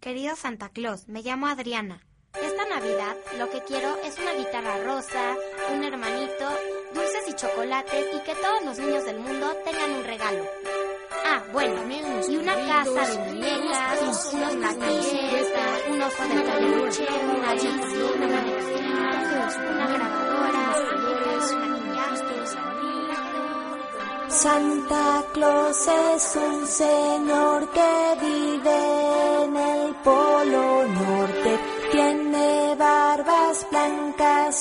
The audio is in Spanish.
Querido Santa Claus, me llamo Adriana. Esta Navidad lo que quiero es una guitarra rosa, un hermanito, dulces y chocolates y que todos los niños del mundo tengan un regalo. Ah, bueno, y una casa de muñecas, unos maquilletas, un oso de peluche, una bicicleta, una grabadora, Santa Claus es un señor que vive en el Polo Norte. Tiene barbas blancas